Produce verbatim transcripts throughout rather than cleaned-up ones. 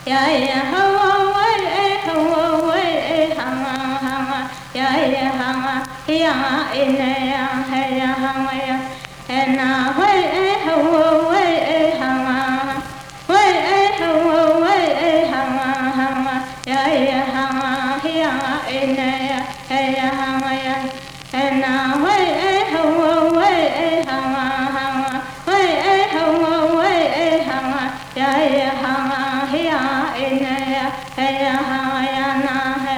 ya ya hawa wai e hawa wai e hama hama ya ya hama ya ina ya ya hama ya ena wai e hawa wai e hama wai e hawa wai e hama hama ya ya hama ya ina ya ya hama ya ena wai e hawa wai e hama hama wai e hawa wai e hama ya ya hama ya ina ya ya hama ya na hai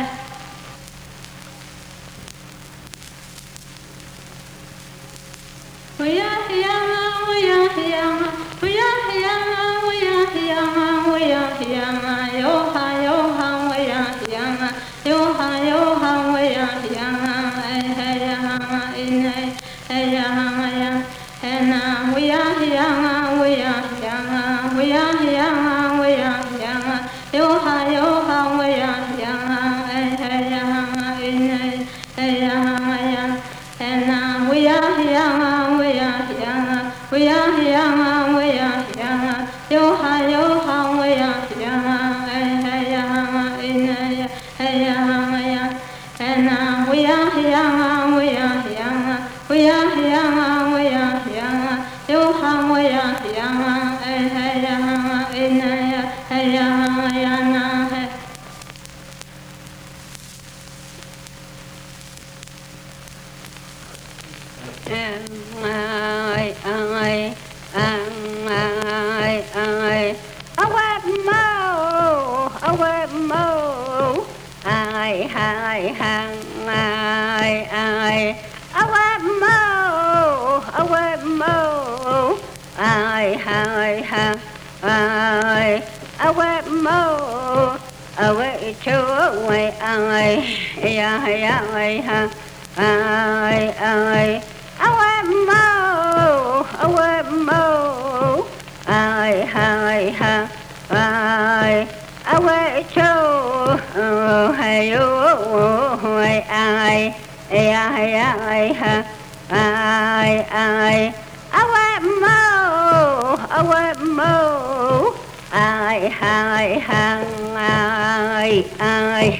ya ya ya ya ya ya ya ya yo ha yo ha ya ya yo ha yo ha ya ya ha ya ha ina ya ha ya na ya ya ya ya ya ya ya ya yo ha yo ha ya ya ha ya ha ina ya ha ya na ya ya ya ya we are young, we are young, yo ha yo ha we are young, hey young, in hey young, and we are young, we are young, we are young, we are young, yo ha we are young, hey young, in hey young, young. Ai ai ai ai away mo away mo ai ai hang ai ai away mo away mo ai ai hang ai away mo away chu away ai ya ya ai hang ai ai away mo, away mo, ai hai ha, ai away cho, hay yo, ai ai, ai ai ha, ai ai, away mo, away mo, ai hai ha, ai ai.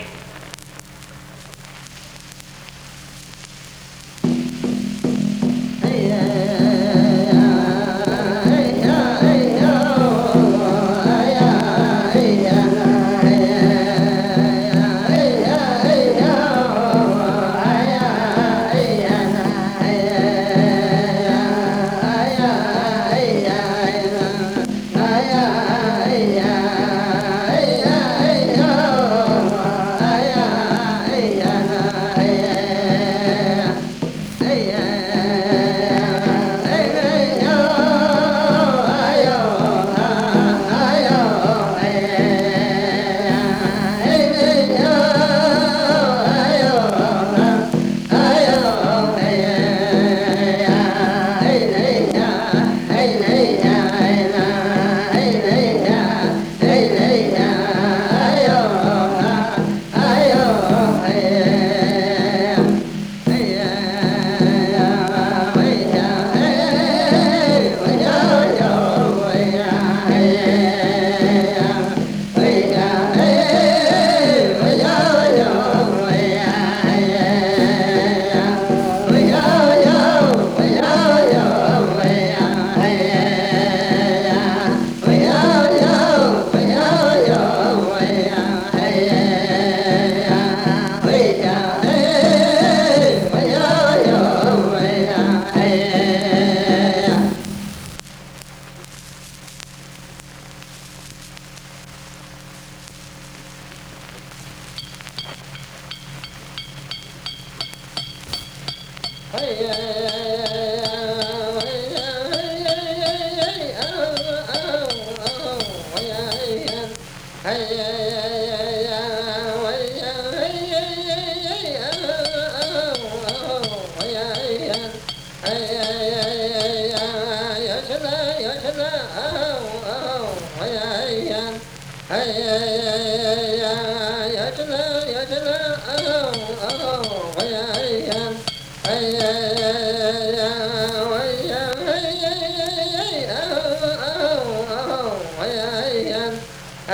Hey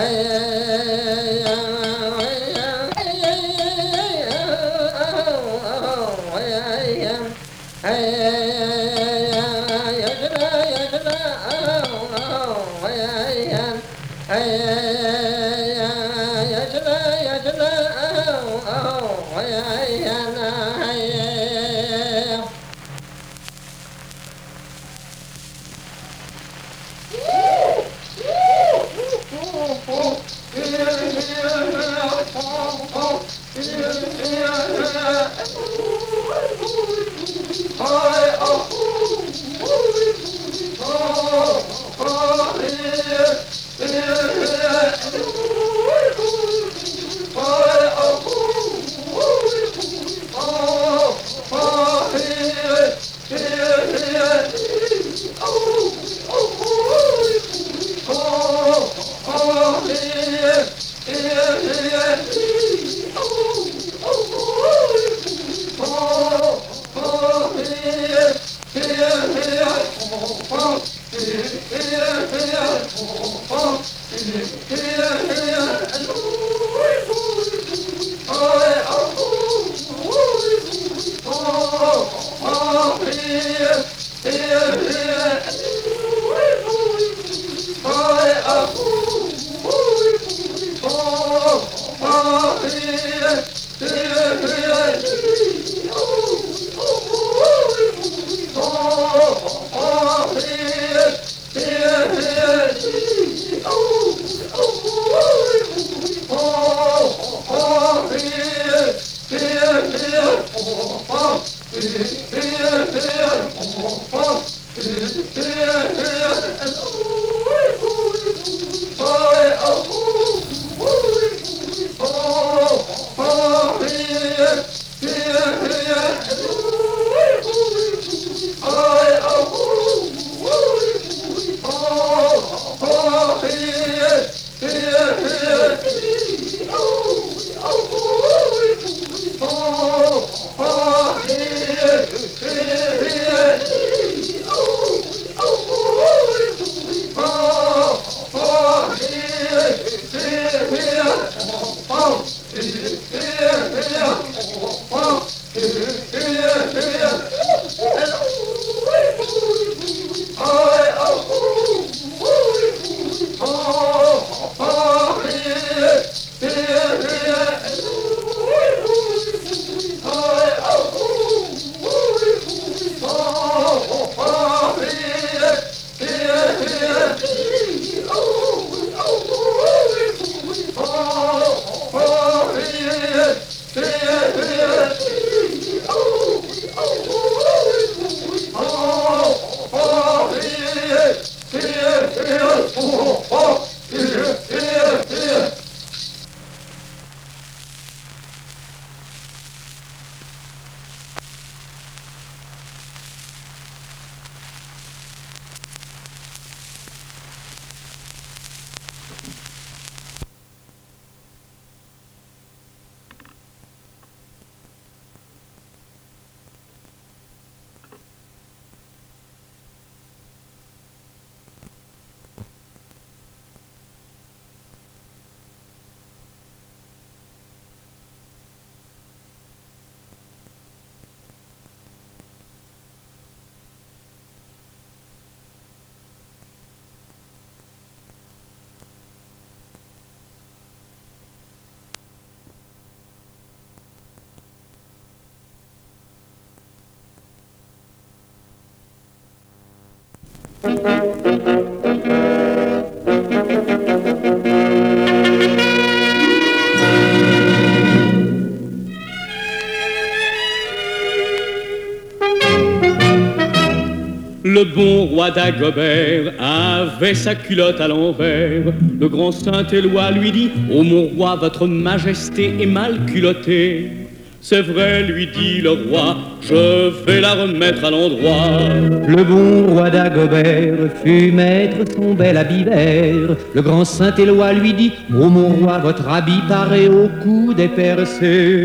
Le bon roi d'Agobert avait sa culotte à l'envers. Le grand Saint-Éloi lui dit: ô mon roi, votre majesté est mal culottée. C'est vrai, lui dit le roi, je vais la remettre à l'endroit. Le bon roi d'Agobert fut mettre son bel habit vert. Le grand Saint-Éloi lui dit: ô mon roi, votre habit paraît au cou dépercé.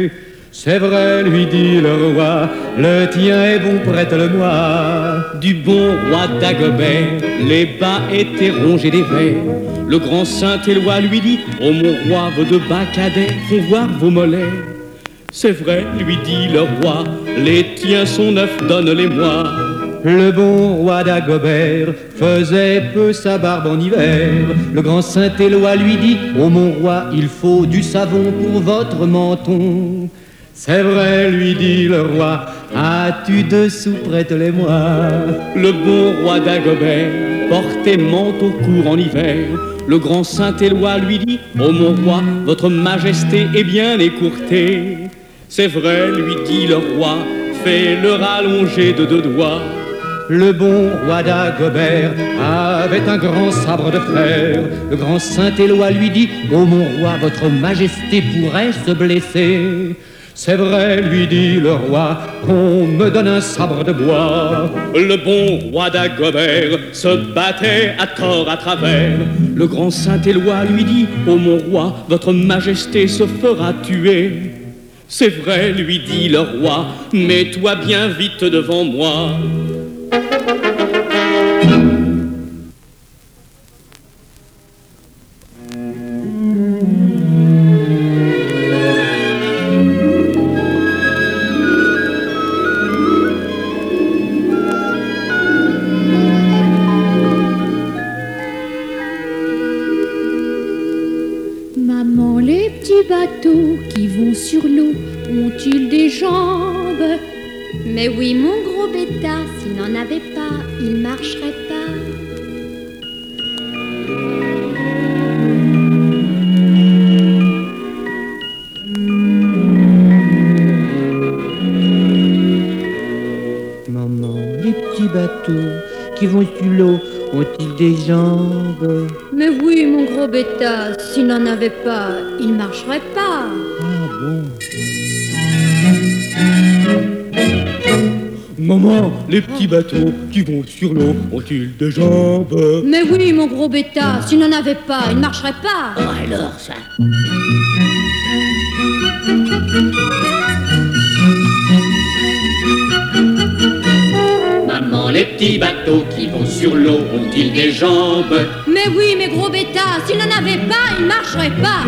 C'est vrai, lui dit le roi, le tien est bon, prête-le-moi. Du bon roi Dagobert, les bas étaient rongés des vers. Le grand Saint-Éloi lui dit, oh mon roi, vos deux bas cadets font voir vos mollets. C'est vrai, lui dit le roi, les tiens sont neufs, donne-les-moi. Le bon roi Dagobert faisait peu sa barbe en hiver. Le grand Saint-Éloi lui dit, oh mon roi, il faut du savon pour votre menton. C'est vrai, lui dit le roi, as-tu deux sous, prête-les-moi. Le bon roi Dagobert portait manteau court en hiver. Le grand Saint-Éloi lui dit, oh mon roi, votre majesté est bien écourtée. C'est vrai, lui dit le roi, fais-le rallonger de deux doigts. Le bon roi Dagobert avait un grand sabre de fer. Le grand Saint-Éloi lui dit, oh mon roi, votre majesté pourrait se blesser. C'est vrai, lui dit le roi, qu'on me donne un sabre de bois. Le bon roi Dagobert se battait à tort à travers. Le grand Saint-Éloi lui dit, oh mon roi, votre majesté se fera tuer. C'est vrai, lui dit le roi, mets-toi bien vite devant moi. Maman, les petits bateaux qui vont sur l'eau ont-ils des jambes? Mais oui, mon gros bêta, s'il n'en avait pas, il marcherait pas. Maman, les petits bateaux qui vont sur l'eau ont-ils des jambes? Mais oui, mon gros bêta, s'il n'en avait pas, il marcherait pas. Ah bon? Maman, les petits bateaux qui vont sur l'eau ont-ils des jambes? Mais oui, mon gros bêta, s'il n'en avait pas, il marcherait pas. Oh alors ça. Maman, les petits bateaux qui vont sur l'eau ont-ils des jambes? Mais oui, mes gros bêta, s'il n'en avait pas, il marcherait pas.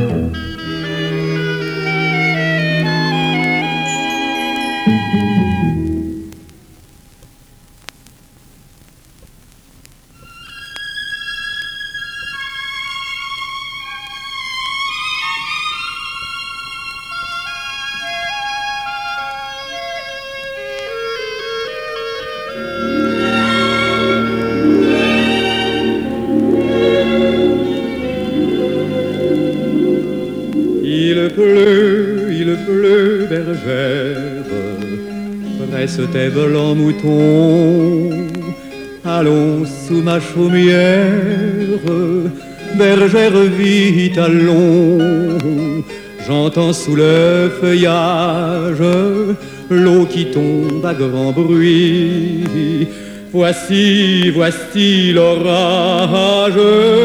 Il pleut, il pleut, bergère, presse tes blancs moutons. Allons sous ma chaumière, bergère vite, allons. J'entends sous le feuillage l'eau qui tombe à grand bruit. Voici, voici l'orage.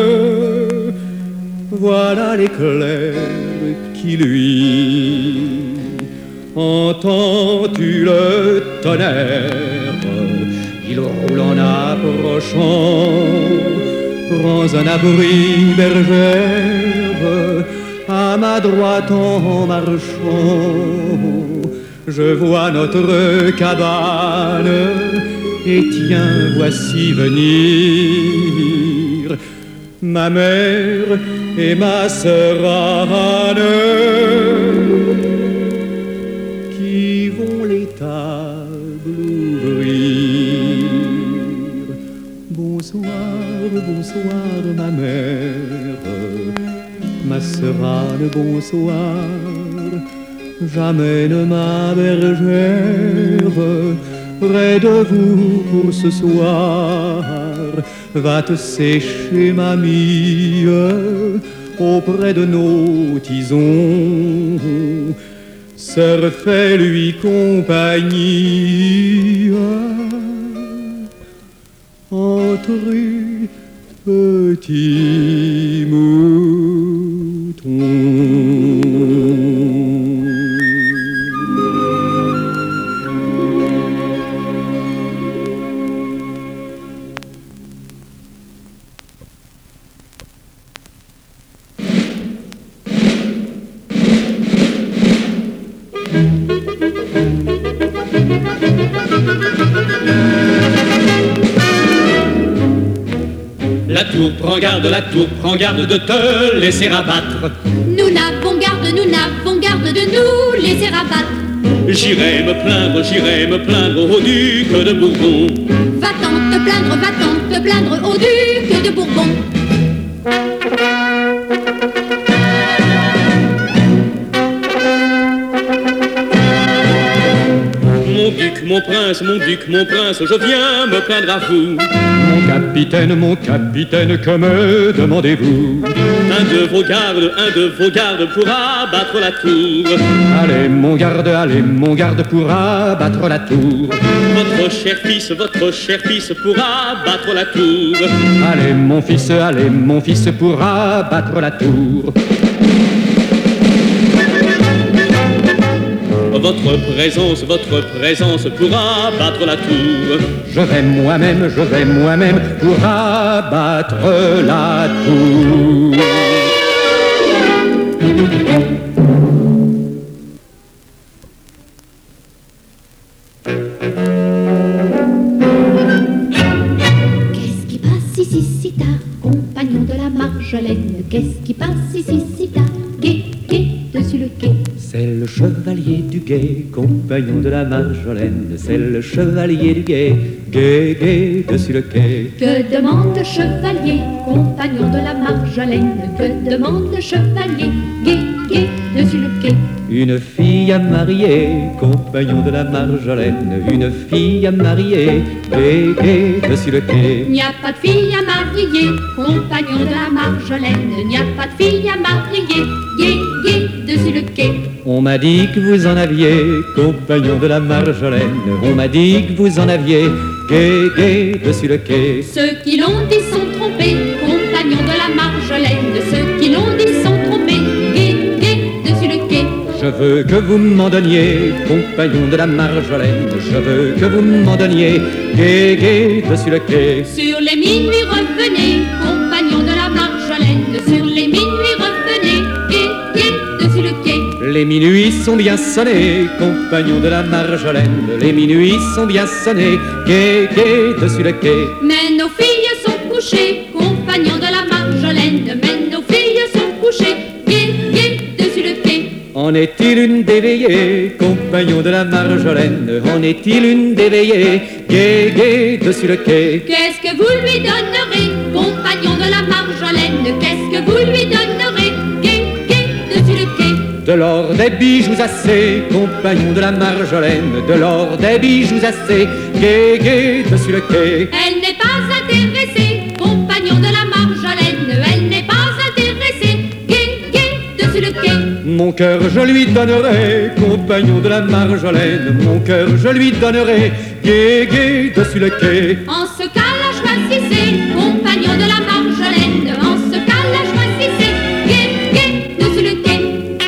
Voilà l'éclair qui luit. Entends-tu le tonnerre? Il roule en approchant. Prends un abri, bergère, à ma droite en marchant. Je vois notre cabane, et tiens, voici venir ma mère et ma sœur Anne, qui vont les tables ouvrir. Bonsoir, bonsoir ma mère, ma sœur Anne, bonsoir. J'amène ma bergère près de vous pour ce soir. Va te sécher, mamie, auprès de nos tisons. Sœur, fais-lui compagnie entre petits moutons. tour, prends garde la tour, prends garde de te laisser abattre. Nous n'avons garde, nous n'avons garde de nous laisser abattre. J'irai me plaindre, j'irai me plaindre au duc de Bourbon. Va-t'en te plaindre, va-t'en te plaindre au duc de Bourbon. Mon duc, mon prince, mon duc, mon prince, je viens me plaindre à vous. Mon capitaine, mon capitaine, que me demandez-vous? Un de vos gardes, un de vos gardes pour abattre la tour. Allez, mon garde, allez, mon garde, pour abattre la tour. Votre cher fils, votre cher fils pour abattre la tour. Allez, mon fils, allez, mon fils, pour abattre la tour. Votre présence, votre présence pour abattre la tour. Je vais moi-même, je vais moi-même pour abattre la tour. Qu'est-ce qui passe ici si tard, compagnon de la Marjolaine? Qu'est-ce qui passe ici si tard, gai, gai, dessus le quai? C'est le chevalier du guet, compagnon de la Marjolaine. C'est le chevalier du guet, gai, gai, dessus le quai. Que demande le chevalier, compagnon de la Marjolaine? Que demande le chevalier, gai, gai, dessus le quai? Une fille à marier, compagnon de la Marjolaine. Une fille à marier, gai, gai, dessus le quai. Il n'y a pas de fille à marier, compagnon de la Marjolaine. Il n'y a pas de fille à marier, gai, gai, dessus le quai. On m'a dit que vous en aviez, compagnon de la Marjolaine. On m'a dit que vous en aviez, gai, gai, dessus le quai. Ceux qui l'ont dit sont trompés, compagnons de la Marjolaine. Ceux qui l'ont dit sont trompés, gai, gai, dessus le quai. Je veux que vous m'en donniez, compagnon de la Marjolaine. Je veux que vous m'en donniez, gai, gai, dessus le quai. Sur les minuits revenez, compagnons de la Marjolaine. Sur les minuits revenez, gai, gai, dessus le quai. Les minuits sont bien sonnés, compagnons de la Marjolaine. Les minuits sont bien sonnés, gai, gai, dessus le quai. Mais nos filles sont couchées, compagnons de la Marjolaine. Mais nos filles sont couchées, gai, gai, dessus le quai. En est-il une d'éveillée, compagnon de la Marjolaine? En est-il une d'éveillée, gai, gai, dessus le quai? Qu'est-ce que vous lui donnerez, compagnon de la Marjolaine? Qu'est-ce que vous lui donnerez, gai, gai, dessus le quai? De l'or, des bijoux assez, compagnon de la Marjolaine. De l'or, des bijoux assez, gai, gai, dessus le quai. Elle n'est pas intéressée, compagnon de la Marjolaine. Elle n'est pas intéressée, gai, gai, dessus le quai. Mon cœur je lui donnerai, compagnon de la Marjolaine. Mon cœur je lui donnerai, gai, gai, dessus le quai. En ce cas-là, choisissez, compagnon de la Marjolaine. En ce cas-là, choisissez, gai, gai, dessus le quai.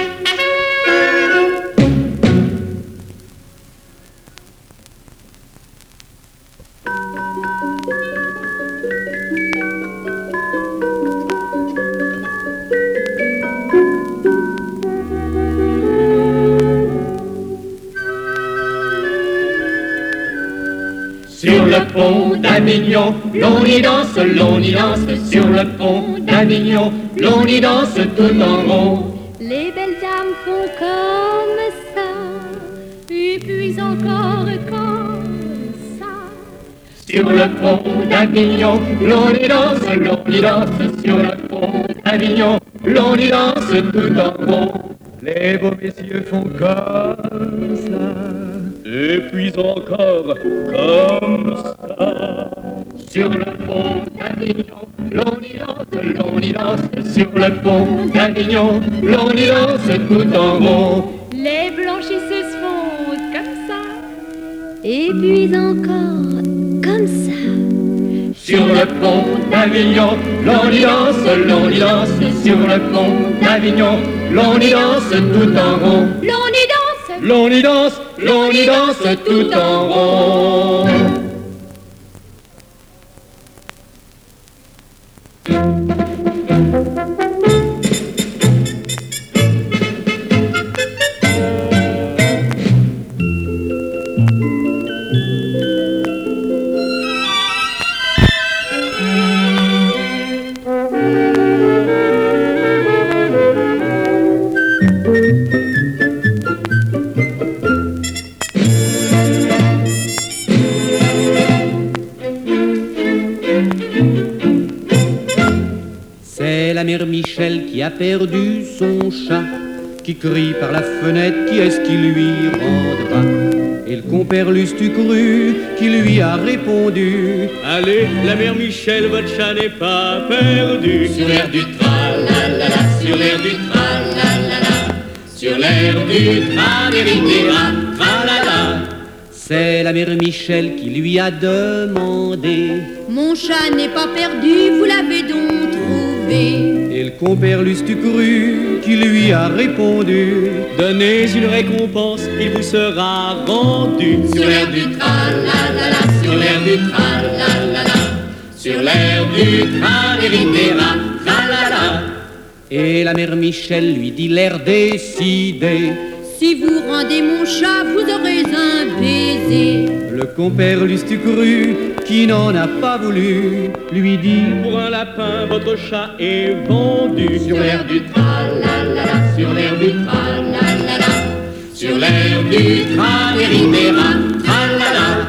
Sur le pont d'Avignon, l'on y danse, l'on y danse. Sur le pont d'Avignon, l'on y danse tout en rond. Les belles dames font comme ça, et puis encore comme ça. Sur le pont d'Avignon, l'on y danse, l'on y danse. Sur le pont d'Avignon, l'on y danse tout en rond. Les beaux messieurs font comme ça. Et puis encore comme ça. Sur le pont d'Avignon, l'on y danse, l'on y danse. Sur le pont d'Avignon, l'on y danse tout en rond. Les blanchisseuses font comme ça, et puis encore comme ça. Sur le pont d'Avignon, l'on y danse, l'on y danse. Sur le pont d'Avignon, l'on y danse tout en rond. L'on y danse, L'on y danse, l'on y danse tout en rond. C'est la mère Michel qui a perdu son chat, qui crie par la fenêtre, qui est-ce qui lui rendra? Et le compère Lustucru qui lui a répondu: Allez, la mère Michel, votre chat n'est pas perdu. Sur l'air du tra-la-la-la, sur l'air du tra-la-la-la, sur l'air du tra-la-la-la, tra-la-la. C'est la mère Michel qui lui a demandé: Mon chat n'est pas perdu, vous l'avez donc trouvé? Et le compère Lustucru qui lui a répondu: Donnez une récompense, il vous sera rendu. Sur l'air du tra-la-la-la, sur l'air du tra-la-la-la, sur l'air du tra-la-la-la, tra-la-la. Et la mère Michel lui dit l'air décidé: Si vous rendez mon chat, vous aurez un baiser. Le compère Lustucru qui n'en a pas voulu lui dit: Pour un lapin, votre chat est vendu. Sur l'air du tra-la-la-la, sur l'air du tra-la-la-la, sur l'air du tra-la-la-la, tra-la-la.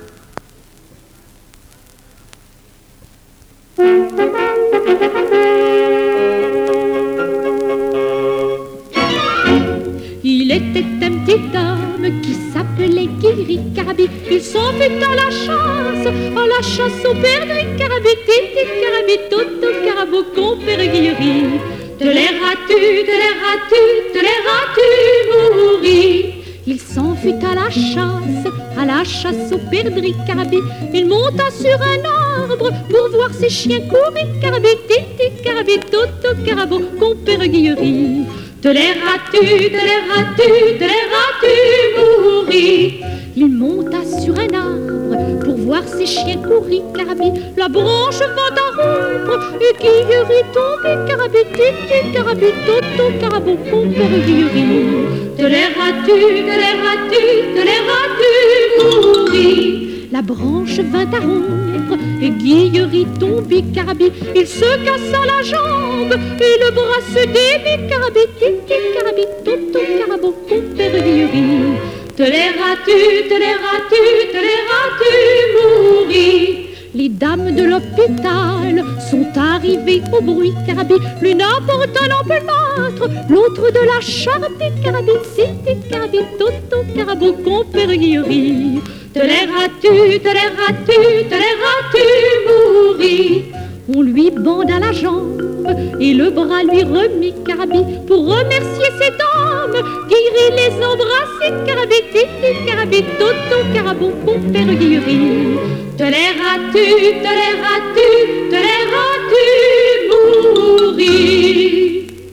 Il était un petit homme qui s'appelait Guiricarabi. Il s'en fut à la chasse, à la chasse au père Guiricarabi. Titi Carabi, Toto Carabo, compère Guiri. Te l'airas-tu, te l'airas-tu, te l'airas-tu mourir? Il s'en fut à la chasse, à la chasse au père Guiricarabi. Il monta sur un arbre pour voir ses chiens courir. Carabi, Titi Carabi, Toto Carabo, compère Guiri. Te l'airas-tu, te l'airas-tu, te l'airas-tu mourir? Il monta sur un arbre pour voir ses chiens courir. Carabi, la branche vint à rompre et Guillery tombe. Carabi, titi, Carabi, toto, Carabo, compère Guillery. Te l'airas-tu, te l'airas-tu, te l'airas-tu mourir? La branche vint à rompre et Guillery tombe. Carabi, il se cassa la jambe et le bras se dévit. Carabi, titi, Carabi, toto, Carabo, compère Guillery. Te l'airas-tu, te l'airas-tu, te l'airas-tu mourir? Les dames de l'hôpital sont arrivées au bruit. Carabi, l'une apporte un empelâtre, l'autre de la charité. Carabi, titi, Carabi, toto, Carabo, compère Guillery. Te l'airas-tu, te l'airas-tu, te l'airas-tu mourir? On lui banda la jambe et le bras lui remit. Carabi, pour remercier ces dames, Guillery les embrassait. Carabi, titi, Carabi, toto, Carabo, compère Guillery. Te l'airas-tu, te l'airas-tu, te l'airas-tu mourir?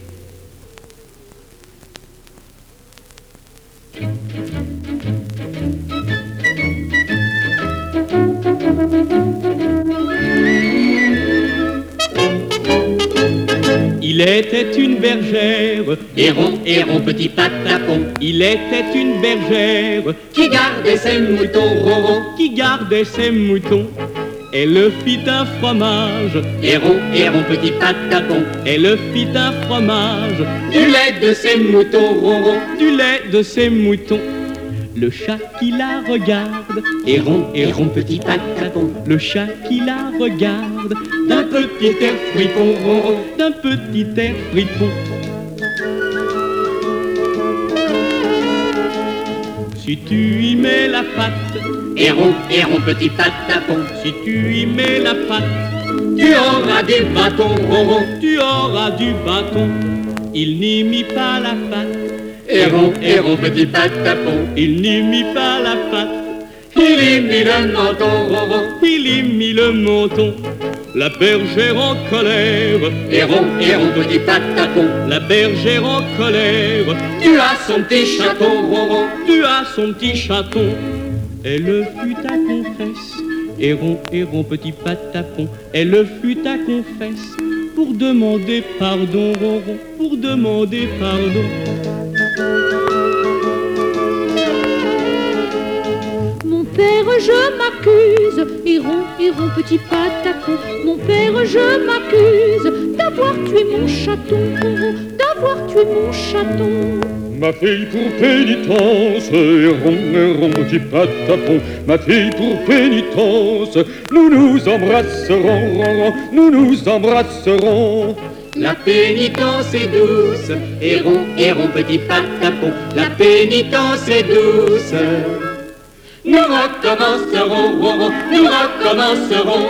Il était une bergère, Héron, héron, petit patapon, il était une bergère qui gardait ses moutons, ronron. qui gardait ses moutons. Elle fit un fromage, Héron, héron, petit patapon, elle fit un fromage, du lait de ses moutons, ronron. du lait de ses moutons. Le chat qui la regarde, Héron, héron, petit patapon, le chat qui la regarde, d'un petit air fripon, ronron. d'un petit air fripon. Si tu y mets la patte, Héron, héron, petit patapon, si tu y mets la patte, tu auras du bâton, ronron. tu auras du bâton. Il n'y mit pas la patte, Héron, héron, petit patapon, il n'y mit pas la patte, il y mit le menton, ronron. il y mit le menton. La bergère en colère, Héron, héron, petit patapon, la bergère en colère, tu as son petit chaton, ronron. tu as son petit chaton. Elle fut à confesse, héron, héron, petit patapon. Elle fut à confesse pour demander pardon, ronron, pour demander pardon. Mon père, je m'accuse, héron, héron, petit patapon. Mon père, je m'accuse d'avoir tué mon chaton, d'avoir savoir tu es mon chaton. Ma fille pour pénitence, errons, errons, petit patapon. Ma fille pour pénitence, nous nous embrasserons, nous nous embrasserons. La pénitence est douce, errons, errons, petit patapon. La pénitence est douce. Nous recommencerons, nous recommencerons.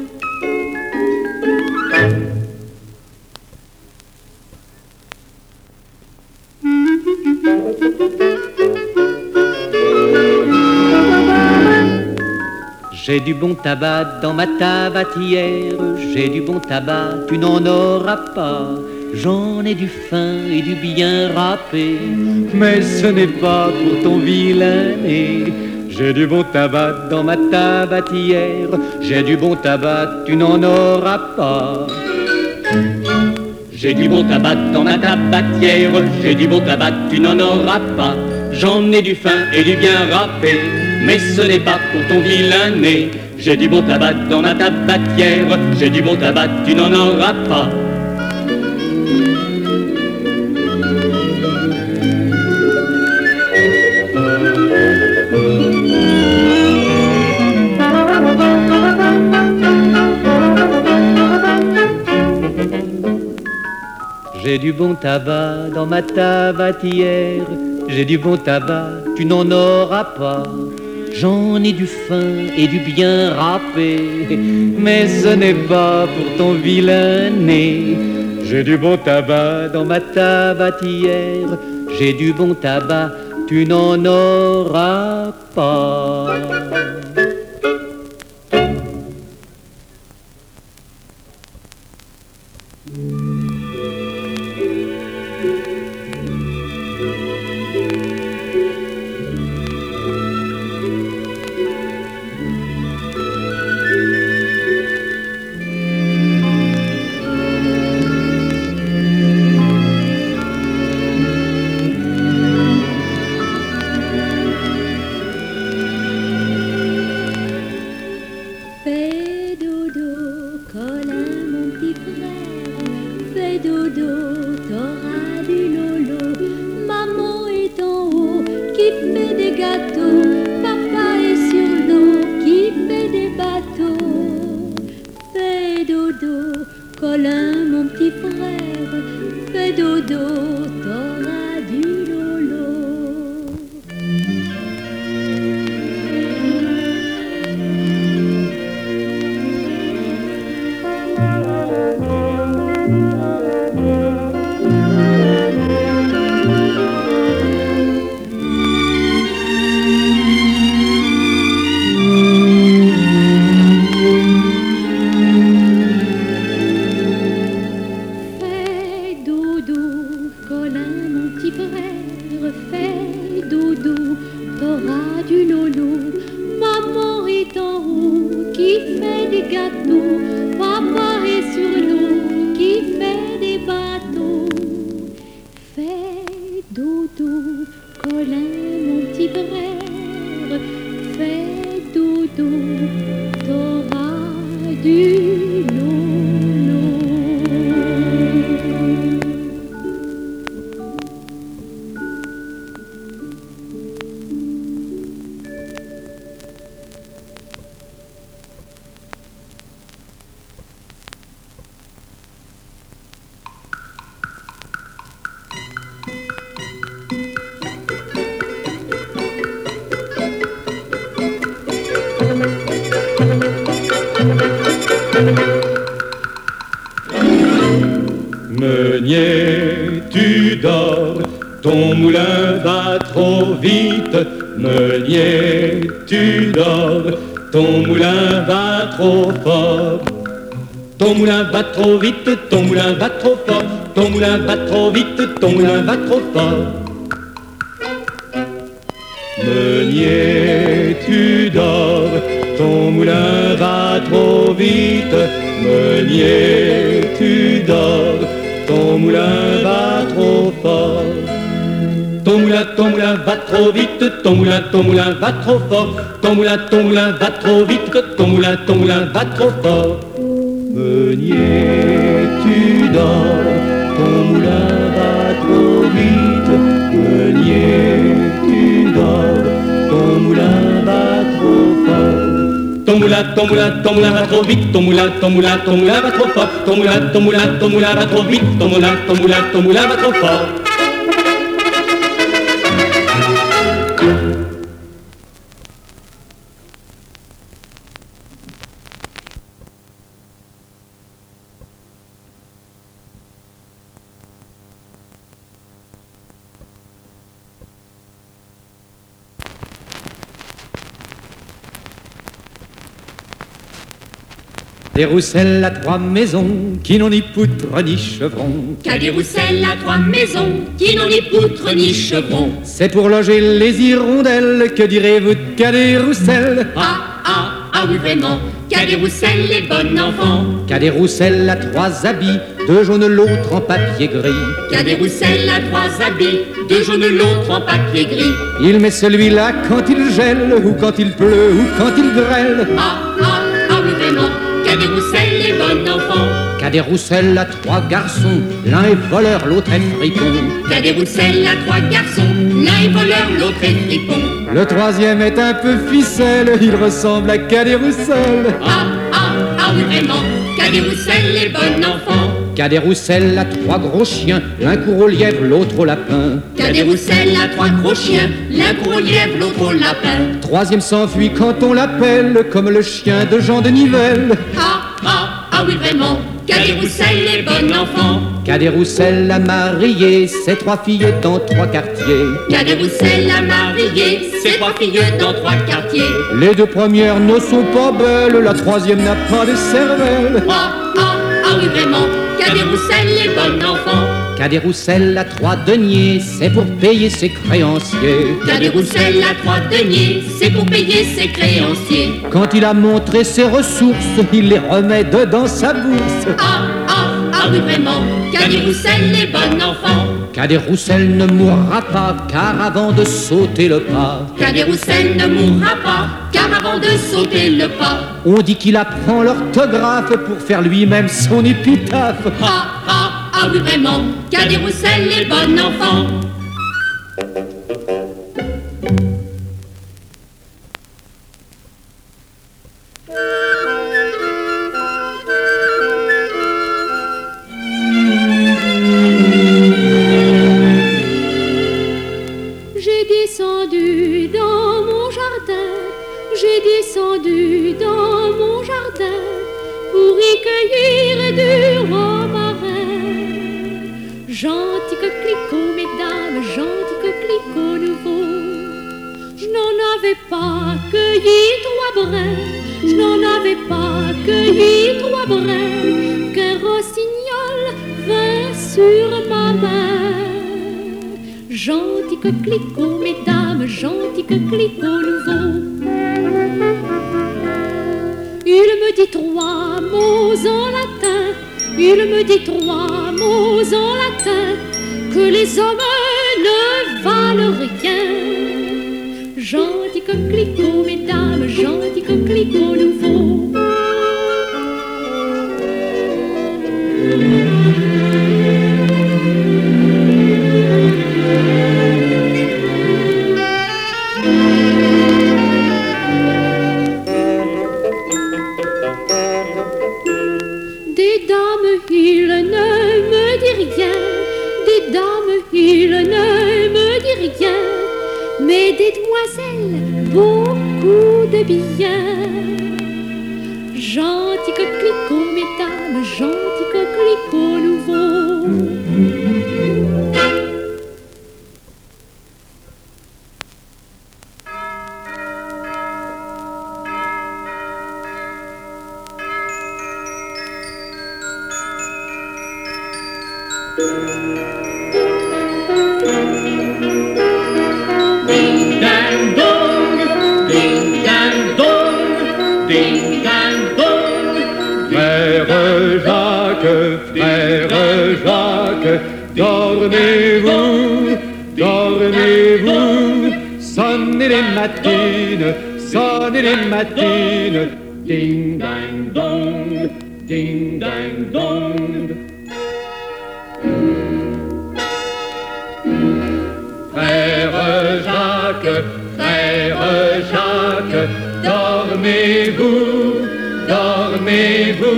J'ai du bon tabac dans ma tabatière, j'ai du bon tabac, tu n'en auras pas. J'en ai du fin et du bien râpé, mais ce n'est pas pour ton vilain nez. J'ai du bon tabac dans ma tabatière, j'ai du bon tabac, tu n'en auras pas. J'ai du bon tabac dans ma tabatière, j'ai du bon tabac, tu n'en auras pas. J'en ai du fin et du bien râpé, mais ce n'est pas pour ton vilain nez. J'ai du bon tabac dans ma tabatière, j'ai du bon tabac, tu n'en auras pas. J'ai du bon tabac dans ma tabatière, j'ai du bon tabac, tu n'en auras pas. J'en ai du fin et du bien râpé, mais ce n'est pas pour ton vilain nez. J'ai du bon tabac dans ma tabatière, j'ai du bon tabac, tu n'en auras pas. Meunier, tu dors, ton moulin va trop vite. Meunier, tu dors, ton moulin va trop fort. Ton moulin va trop vite, ton moulin va trop fort. Ton moulin va trop vite, ton moulin va trop fort. Meunier, tu dors, ton moulin va trop vite. Meunier, tu dors, ton moulin va trop fort. Ton moulin, ton moulin va trop vite, ton moulin, ton moulin va trop fort. Ton moulin, ton moulin va trop vite, ton moulin, ton moulin va trop fort. Meunier, tu dors, ton moulin va ton moulin, ton moulin, ton moulin va trop vite, ton moulin, ton moulin, ton moulin va trop fort, ton moulin, ton moulin, ton moulin va trop vite, ton moulin, ton moulin, ton moulin va trop fort. Des Roussel à trois maisons, qui n'ont ni poutre ni chevron. Qu'a des Roussel à trois maisons, qui n'ont ni poutre ni chevron. C'est pour loger les hirondelles, que direz-vous de Qu'a des Roussel? Ah, ah, ah oui vraiment, Qu'a des Roussel les bons enfants. Qu'a des Roussel à trois habits, deux jaunes l'autre en papier gris. Qu'a des Roussel à trois habits, deux jaunes l'autre en papier gris. Il met celui-là quand il gèle, ou quand il pleut, ou quand il grêle. Ah, ah, ah oui vraiment, Qu'a des Roussel les bons enfants. Qu'a des Roussel à trois garçons, l'un est voleur, l'autre est fripon. Qu'a des Roussel à trois garçons, l'un est voleur, l'autre est fripon. Le troisième est un peu ficelle, il ressemble à Qu'a des Roussel. Ah, ah, ah oui vraiment, Qu'a des Roussel les bons enfants. Qu'a des Roussel à trois gros chiens, l'un court au lièvre, l'autre au lapin. Qu'a des Roussel à trois gros chiens, l'un court au lièvre, l'autre au lapin. Troisième s'enfuit quand on l'appelle, comme le chien de Jean de Nivelle. Ah, ah, ah oui vraiment, Qu'a des Roussel les bons enfants. Qu'a des Roussel à marier, ses trois filles dans trois quartiers. Qu'a des Roussel à marier, ses trois filles dans trois quartiers. Les deux premières ne sont pas belles, la troisième n'a pas de cervelle. Ah, ah, ah oui vraiment, Qu'a des Roussel les bons enfants. Qu'a des Roussel à trois deniers, c'est pour payer ses créanciers. Qu'a des Roussel à trois deniers, c'est pour payer ses créanciers. Quand il a montré ses ressources, il les remet dedans sa bourse. Ah, ah, ah oui vraiment, Qu'a des Roussel les bons enfants. Qu'a des Roussel ne mourra pas, car avant de sauter le pas, Qu'a des Roussel ne mourra pas, car avant de sauter le pas, on dit qu'il apprend l'orthographe pour faire lui-même son épitaphe. Ah, ah, ah oui vraiment, Qu'a des Roussel les bons enfants. J'ai descendu dans mon jardin, j'ai descendu dans mon jardin pour y cueillir du romarin. Gentil coquelicot, mesdames, gentil coquelicot nouveau. Je n'en avais pas cueilli trois brins, je n'en avais pas cueilli trois brins, qu'un rossignol vint sur ma main. Gentil coquelicot, mesdames, gentil coquelicot nouveau. Il me dit trois mots en latin, il me dit trois mots en latin, que les hommes ne valent rien. Gentil coquelicot, mesdames, gentil coquelicot nouveau. Des dames, il ne me dit rien, des dames, il ne me dit rien, mais des demoiselles, beaucoup de bien. Gentil coquelicot, mesdames, gentil coquelicot nouveau. Ding dang dong, ding dang dong, ding dang dong. Frère Jacques, frère Jacques, dormez-vous, dormez-vous. Sonnez les matines, sonnez les matines. Ding dang dong, ding dang dong. Frère Jacques, frère Jacques, dormez-vous,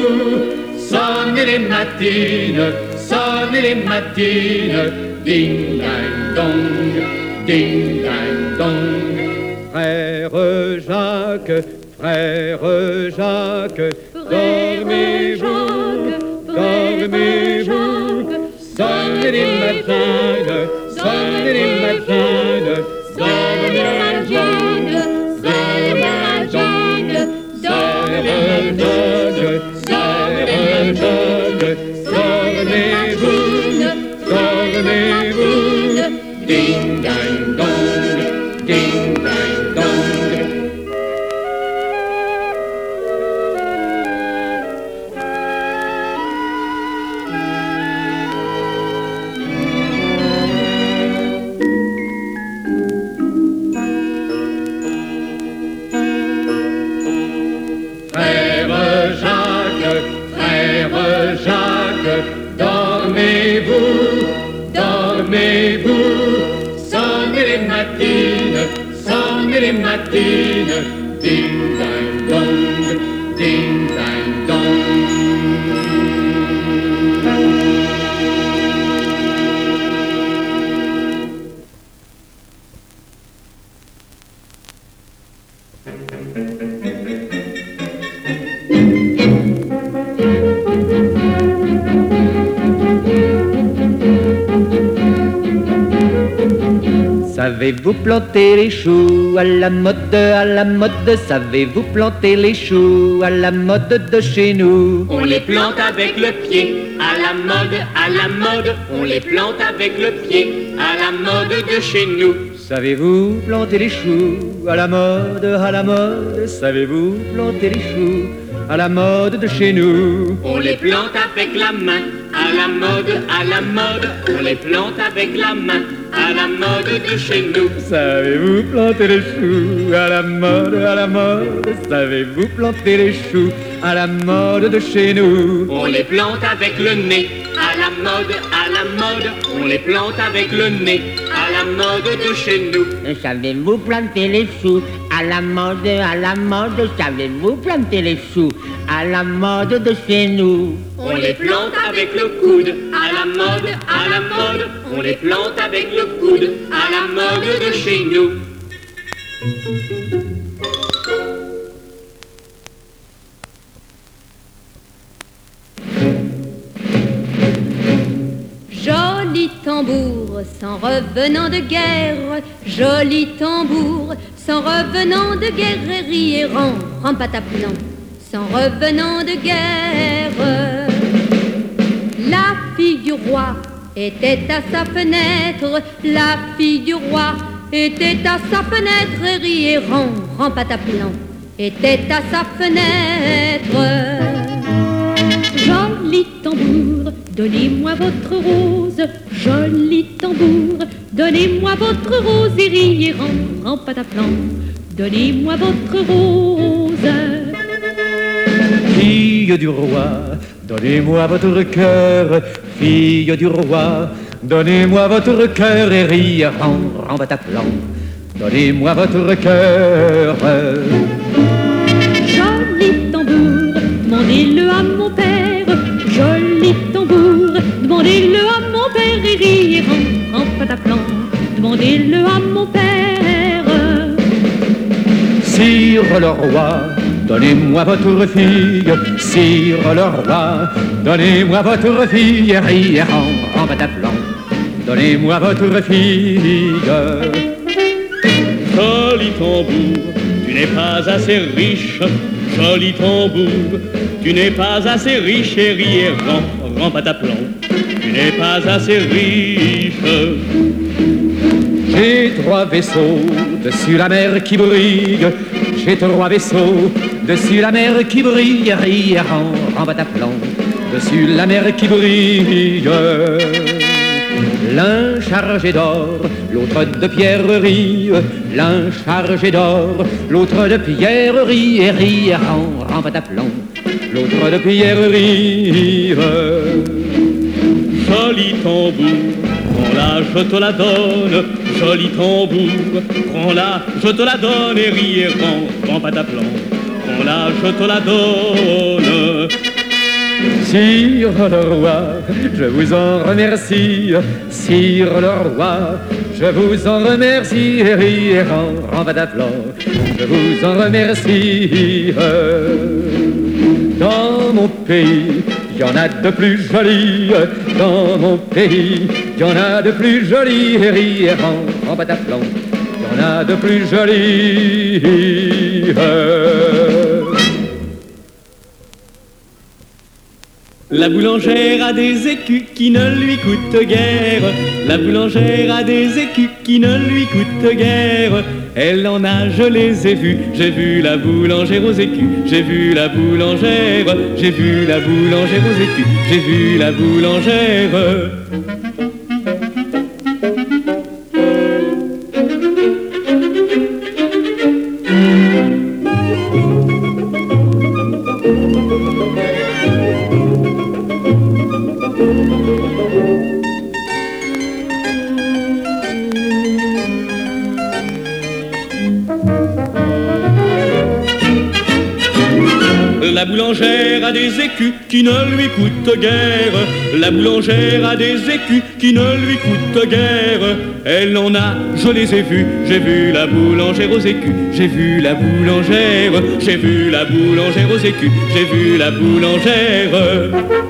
sonnez les matines, sonnez les matines, ding ding dong, ding ding dong. Frère Jacques, frère Jacques, dormez-vous, dormez-vous, sonnez les matines, sonnez les matines, dormez-vous, dormez-vous, dormez-vous, dormez-vous, dormez-vous, ding ding dong, ding ding dong. Dormez-vous, dormez-vous, sonnez les matines, sonnez les matines, ding ding dong, ding ding dong. Savez-vous planter les choux à la mode, à la mode? Savez-vous planter les choux à la mode de chez nous? On les plante avec le pied, à la mode, à la mode. On les plante avec le pied, à la mode de chez nous. Savez-vous planter les choux à la mode, à la mode? Savez-vous planter les choux à la mode de chez nous? On les plante avec la main, à la mode, à la mode. On les plante avec la main, à la mode de chez nous. Savez-vous planter les choux à la mode, à la mode? Savez-vous planter les choux à la mode de chez nous? On les plante avec le nez, à la mode, à la mode. On les plante avec le nez, à la mode de chez nous. Savez-vous planter les choux à la mode, à la mode? Savez-vous planter les choux à la mode de chez nous? On les plante avec le coude, à la mode, à la mode. On les plante avec le coude, à la mode de chez nous. Joli tambour, s'en revenant de guerre, joli tambour, s'en revenant de guerre, et errant, rampataplan, s'en revenant de guerre. La fille du roi était à sa fenêtre, la fille du roi était à sa fenêtre, et errant, rampataplan, était à sa fenêtre. Joli tambour, donnez-moi votre rose, joli tambour, donnez-moi votre rose, et riez, ram, ram, pataplan, donnez-moi votre rose. Fille du roi, donnez-moi votre cœur, fille du roi, donnez-moi votre cœur, et riez, ram, ram, pataplan, donnez-moi votre cœur. Joli tambour, demandez-le à mon père, joli tambour, demandez-le à mon père, et riez, ram, ram, pataplan, demandez-le à mon père. Sire le roi, donnez-moi votre fille, sire le roi, donnez-moi votre fille, et riez, ram, ram, pataplan, donnez-moi votre fille. Joli tambour, tu n'es pas assez riche. Joli tambour, tu n'es pas assez riche, et riez, ram, ram, pataplan, tu n'es pas assez riche. J'ai trois vaisseaux dessus la mer qui brille, j'ai trois vaisseaux dessus la mer qui brille, riez, ram, ram, pataplan, dessus la mer qui brille. L'un chargé d'or, l'autre de pierreries, l'un chargé d'or, l'autre de pierreries, et riez, ram, ram, pataplan, l'autre de pierreries. Joli tambour, prends-la, je te la donne. Joli tambour, prends-la, je te la donne, et riez, ram, ram, pataplan, prends-la, je te la donne. Sire le roi, je vous en remercie. Sire le roi, je vous en remercie. Et en badaflan, je vous en remercie. Dans mon pays, il y en a de plus jolis. Dans mon pays, il y en a de plus jolis. Et en, en badaflan, il y en a de plus jolis. La boulangère a des écus qui ne lui coûtent guère. La boulangère a des écus qui ne lui coûtent guère. Elle en a, je les ai vus. J'ai vu la boulangère aux écus. J'ai vu la boulangère. J'ai vu la boulangère aux écus. J'ai vu la boulangère. La boulangère a des écus qui ne lui coûtent guère. La boulangère a des écus qui ne lui coûtent guère. Elle en a, je les ai vus. J'ai vu la boulangère aux écus. J'ai vu la boulangère. J'ai vu la boulangère aux écus. J'ai vu la boulangère.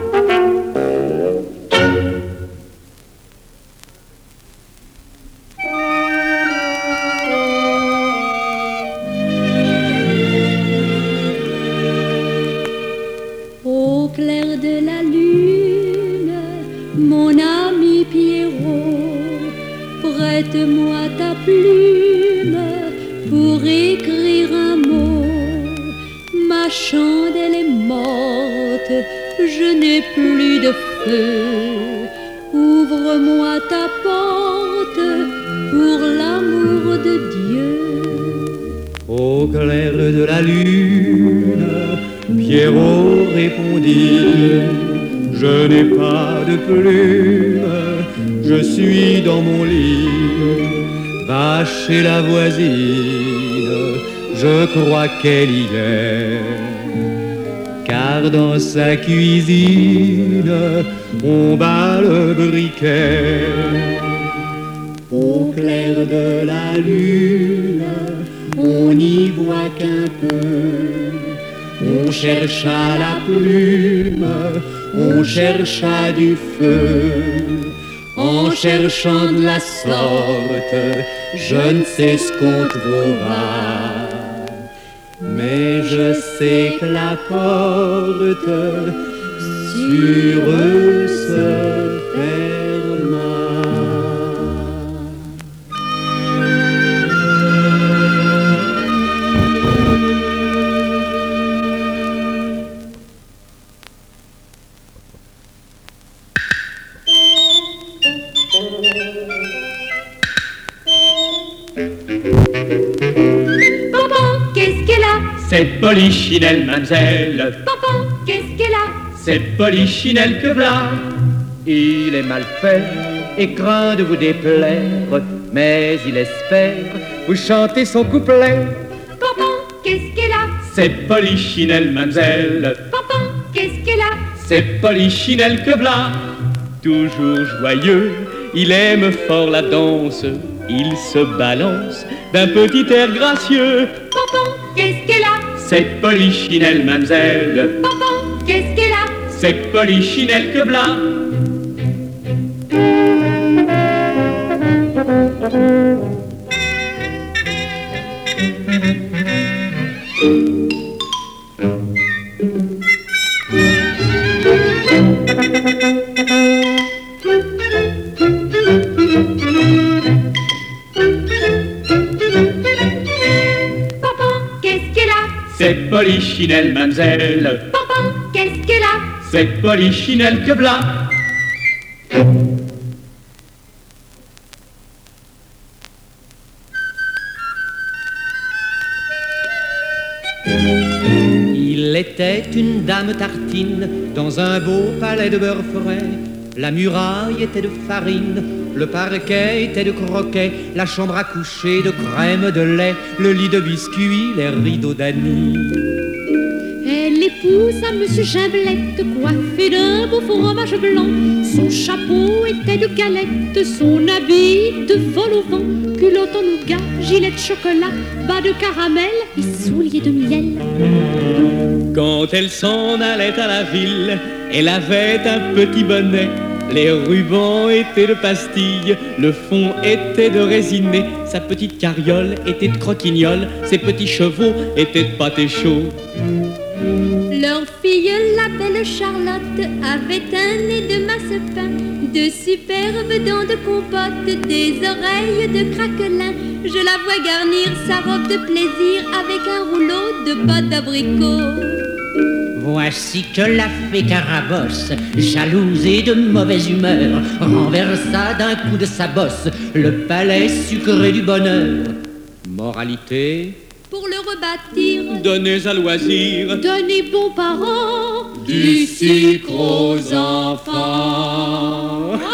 Au clair de la lune, mon ami Pierrot, prête-moi ta plume pour écrire un mot. Ma chandelle est morte, je n'ai plus de feu. Ouvre-moi ta porte pour l'amour de Dieu. Au clair de la lune, Pierrot répondit: je n'ai pas de plume, je suis dans mon lit. Va chez la voisine, je crois qu'elle y est. Car dans sa cuisine, on bat le briquet. Au clair de la lune, on n'y voit qu'un peu. On chercha la plume, on chercha du feu. En cherchant de la sorte, je ne sais ce qu'on trouvera. Mais je sais que la porte sur eux se ferma. C'est Polichinelle, mademoiselle. Papa, qu'est-ce qu'elle a? C'est Polichinelle que v'là. Il est mal fait et craint de vous déplaire, mais il espère vous chanter son couplet. Papa, qu'est-ce qu'elle a? C'est Polichinelle, mademoiselle. Papa, qu'est-ce qu'elle a? C'est Polichinelle que v'là. Toujours joyeux, il aime fort la danse. Il se balance d'un petit air gracieux. Papa, qu'est-ce qu'elle a? C'est Polichinelle, mademoiselle. Papa, qu'est-ce qu'elle a? C'est Polichinelle que v'là. C'est Polichinelle, mademoiselle. Papa, qu'est-ce qu'elle a? C'est Polichinelle que v'là. Il était une dame tartine dans un beau palais de beurre frais. La muraille était de farine, le parquet était de croquet, la chambre à coucher de crème de lait, le lit de biscuits, les rideaux d'anis. Elle était épouse à Monsieur Gimblette, coiffé d'un beau fromage blanc. Son chapeau était de galette, son habit de vol au vent. Culotte en nougat, gilet de chocolat, bas de caramel et souliers de miel. Quand elle s'en allait à la ville, elle avait un petit bonnet. Les rubans étaient de pastilles, le fond était de résiné. Sa petite carriole était de croquignole, ses petits chevaux étaient de pâté chaud. Leur fille, la belle Charlotte, avait un nez de masse-pain, de superbes dents de compote, des oreilles de craquelin. Je la vois garnir sa robe de plaisir avec un rouleau de pâte d'abricot. Voici que la fée Carabosse, jalouse et de mauvaise humeur, renversa d'un coup de sa bosse le palais sucré du bonheur. Moralité: pour le rebâtir, donnez à loisir, donnez bons parents, du sucre aux enfants.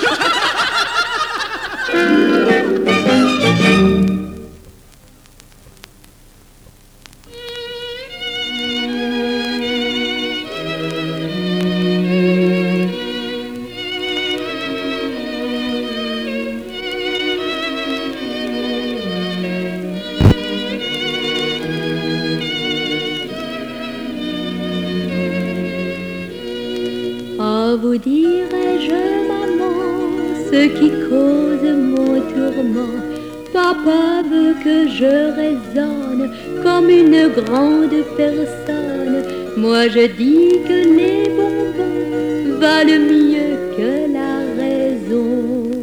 Oh, vous dirai-je, maman, ce qui cause mon tourment. Papa veut que je raisonne comme une grande personne. Moi je dis que les bonbons valent mieux que la raison.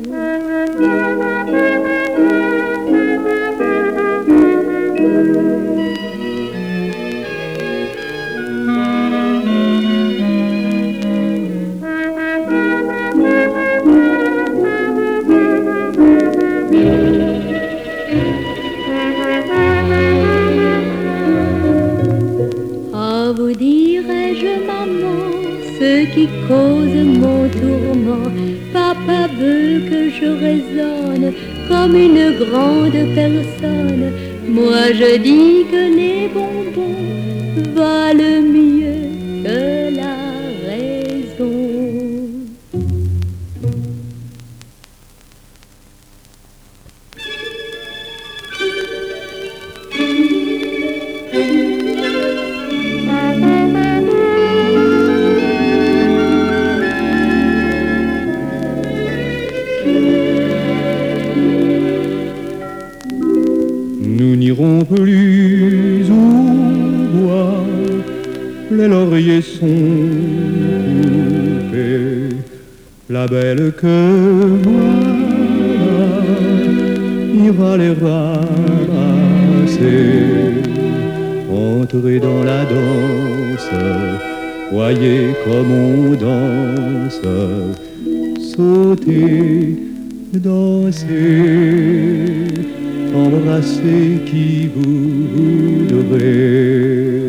Vous dirai-je, maman, ce qui cause mon tourment. Papa veut que je raisonne comme une grande personne. Moi je dis que les bonbons valent mieux que la raison. Nous n'irons plus au bois, les lauriers sont coupés. La belle que voilà ira les ramasser. Entrez dans la danse, voyez comme on danse, sautez, dansez, embrassez qui vous voudrez.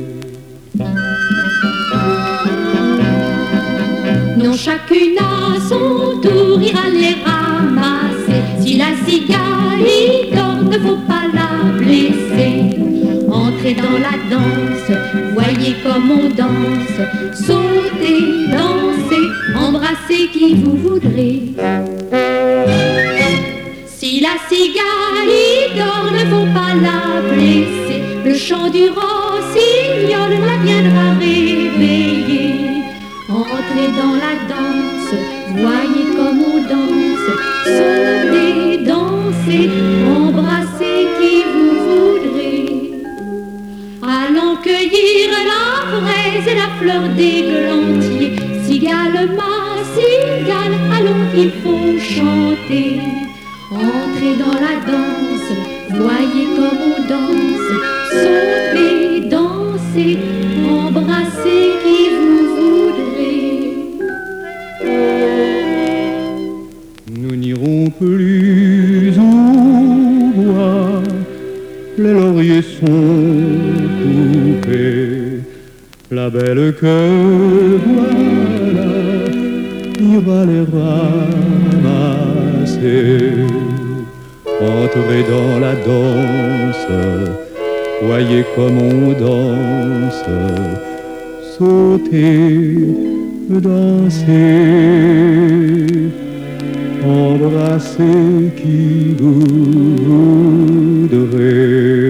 Non, chacune à son tour ira les ramasser. Si la cigale y dort, ne faut pas la blesser. Entrez dans la danse, voyez comme on danse, sautez, dansez, embrassez qui vous voudrez. Si la cigale y dort, ne faut pas la blesser. Le chant du rossignol la viendra réveiller. Entrez dans la danse, voyez comme on danse, sautez, dansez, embrassez qui vous voudrez. Allons cueillir la fraise et la fleur d'églantier. Cigale, ma cigale, allons, il faut chanter. Entrez dans la danse, voyez comme on danse, sautez, dansez, embrassez qui vous voudrez. Nous n'irons plus au bois, les lauriers sont coupés. La belle que voilà ira les ramasser. Entrez dans la danse, voyez comme on danse, sauter, danser, embrasser qui voudrait.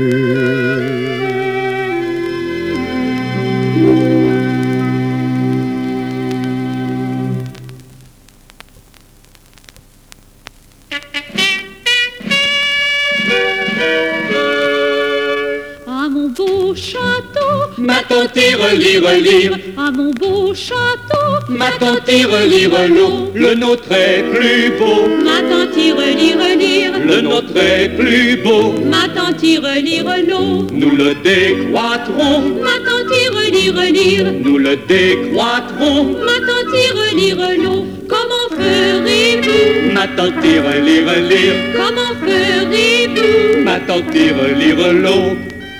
Ma tante relire, relire, à mon beau château, ma tante relire, l'eau, Le nôtre est plus beau, ma tante relire, relire, le nôtre est plus beau. ma tante relire l'eau, Nous le décroîtrons, ma tante relire, relire, nous le décroîtrons. ma tante relire l'eau, comment ferez-vous, Ma tante relire, relire, comment ferez-vous, ma tante relire l'eau.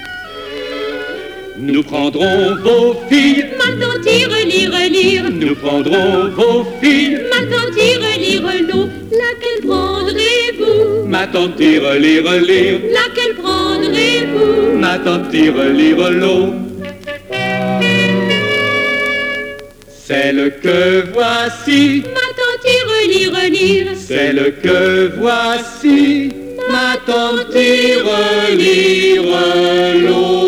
Nous prendrons vos filles, ma tante relire, relire, nous prendrons vos filles. ma tante relire l'eau, laquelle prendrez-vous, Ma tante relire, relire, laquelle prendrez-vous, ma tante relire l'eau. Celle que voici, ma tante relire, relire, celle que voici, ma tante relire l'eau.